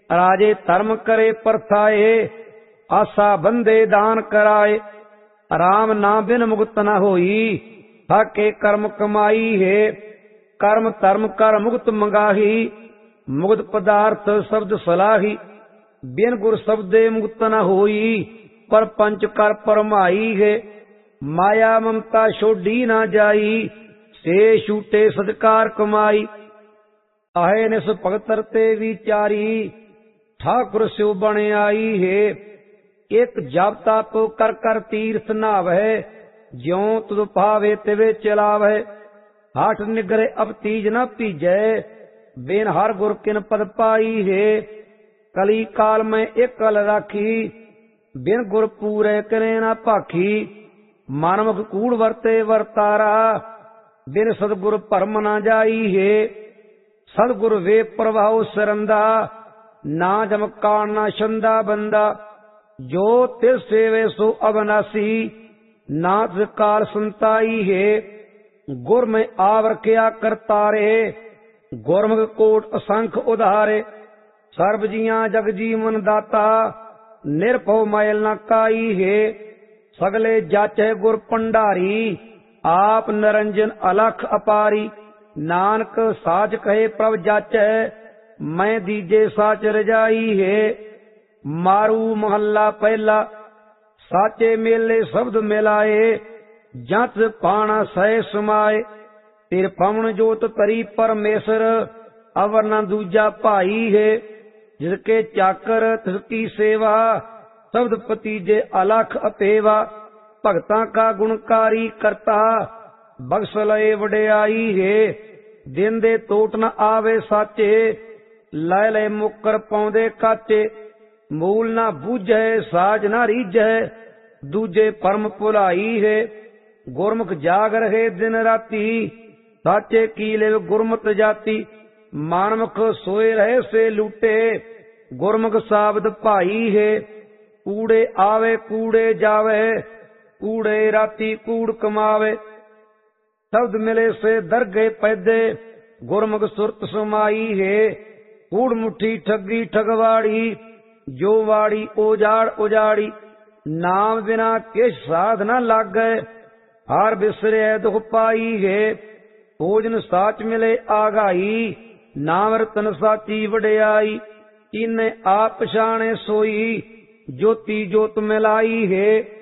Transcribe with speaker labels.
Speaker 1: राजे धर्म करे परथाए, आसा बंदे दान कराए। राम ना बिन मुक्त न होई, थाके कर्म कमाई है। कर्म धर्म कर मुक्त मंगाही, मुक्त पदार्थ शब्द सलाही। बिन गुर शब्दे मुक्त न होई, पर पंच कर परमाई है। माया ममता छोड़ी न जाई, से छूटे सदकार कमाई। आहे निस भगत ते विचारी, ठाकुर स्यो बन आई है। एक जप तप कर कर तीर्थ नावै, ज्यों तुद भावे तिवे चलावै। हाट निगरे अब तीज न पीजै, बिन हर गुर किन पद पाई है। कली काल में एक कल राखी, बिन गुर पूरे करे न भाखी। मानवक कूड़ वरते वरतारा, बिन सदगुर भरम न जाई है। सदगुर वे प्रभाव सरंदा, ना जमकान ना छंदा बंदा। जो तिस सेवे सो अविनाशी, नाथ काल संताई है। गुर में आवर किया करतारे, गुरमुख कोट असंख उधारे। सर्ब जिया जग जीवन दाता, निरभव मैल न काई है। सगले जाचे गुर पंडारी, आप निरंजन अलख अपारी। नानक साच कहे प्रभ जाचै, मैं दीजे साच रजाई है। मारू महला पहला, साचे मेले शब्द मिलाए। जत पाना सह समाए, तिर पवन जोत तरी परमेश्वर। अवर न दूजा भाई है, जिसके चाकर तिसकी सेवा। शब्द पतीजे अलख अपेवा, भगतां का गुणकारी करता। बख्श लए वडियाई है, दिन दे टोट न आवे साचे। लय लय मुकर पाउंदे काचे, मूल ना बूझै साज ना रीझै। दूजे परम भुलाई है, गुरमुख जाग रहे दिन राती। साचे की लिव गुरमत जाति, मानमुख सोए रहे से लूटे। गुरमुख साबद भाई है, कूड़े आवे कूड़े जावे। कूड़े राती कूड़ कमावे, शब्द मिले से दरगे पैदे। गुरमुख सुरत समाई है, कूड़ मुठी ठगी ठगवाड़ी। जो वाड़ी ओजाड़ उजाड़ी, नाम बिना किस साध न लागै। हार बिसरे दुख पाई है, भोजन साच मिले आगाई। नाम रतन साची वडियाई, इन्हें आप पछाणे सोई। ज्योति जोत मिलाई है,